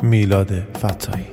میلاد فتاحی.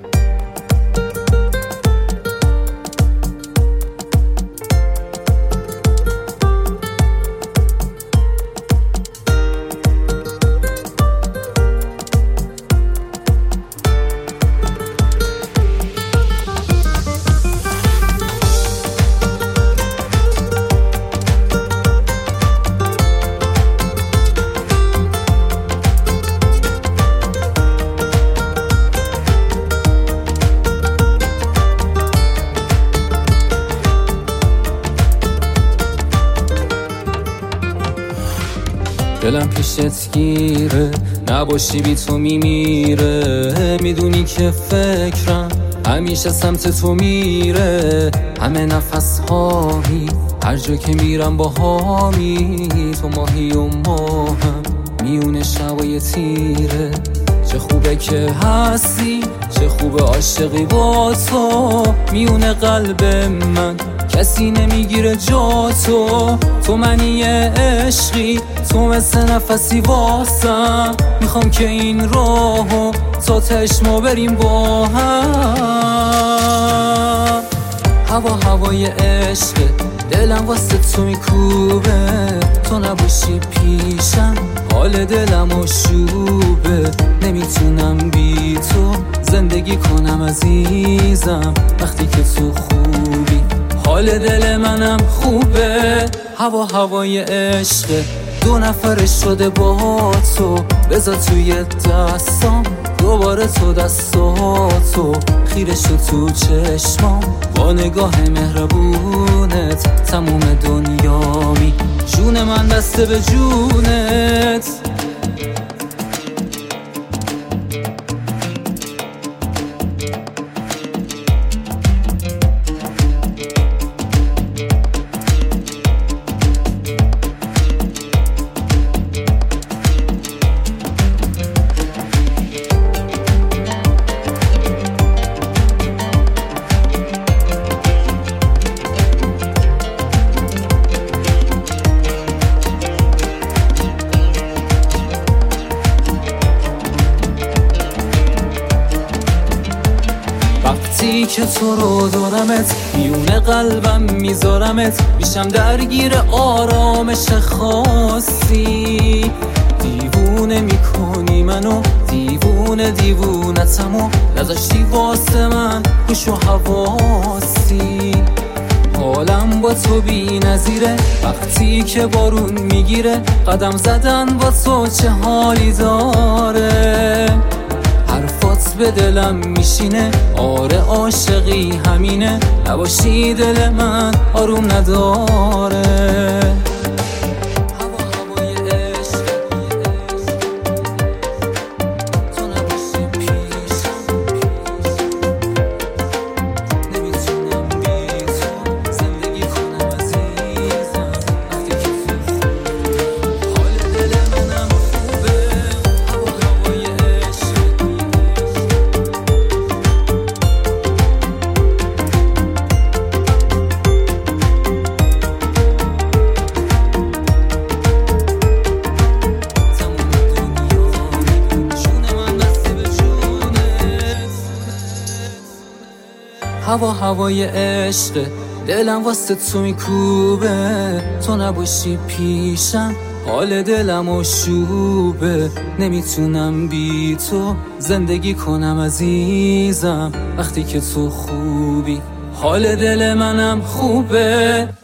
دلم پیشت گیره، نباشی بی تو میمیره. میدونی که فکرم همیشه سمت تو میره. همه نفس هامی، هر جا که میرم با هامی. تو ماهی و ماهم میونه شبای تیره. چه خوبه که هستی، چه خوبه عاشقی با تو. میونه قلب من کسی نمیگیره جا تو. تو منی عشقی، تو مثل نفسی واسم. میخوام که این راهو تا تهش ما بریم با هم. هوا هوای عشق، دلم واسه تو میکوبه. تو نباشی پیشم حال دلم آشوبه. نمیتونم بی تو زندگی کنم عزیزم. وقتی که تو خوبی حال دل منم خوبه. هوا هوای عشق، دو نفره شده با تو. بذار توی دستام دوباره تو دستاتو. خیره شد تو چشمام با نگاه مهربونت. تموم دنیامی، جون من بسته به جونت. وقتی که تو رو دارمت، میونه قلبم میذارمت. میشم درگیر آرامش خاصی. دیوونه میکنی منو، دیوونه دیوونتمو. نذاشتی واسه من هوش و حواسی. حالم با تو بی نظیره، وقتی که بارون میگیره. قدم زدن با تو چه حالی داره. حرفات به دلم میشینه، آره عاشقی همینه. نباشی دل من آروم نداره. هوا هوای عشق، دلم واسه تو میکوبه. تو نباشی پیشم حال دلم آشوبه. نمیتونم بی تو زندگی کنم عزیزم. وقتی که تو خوبی حال دل منم خوبه.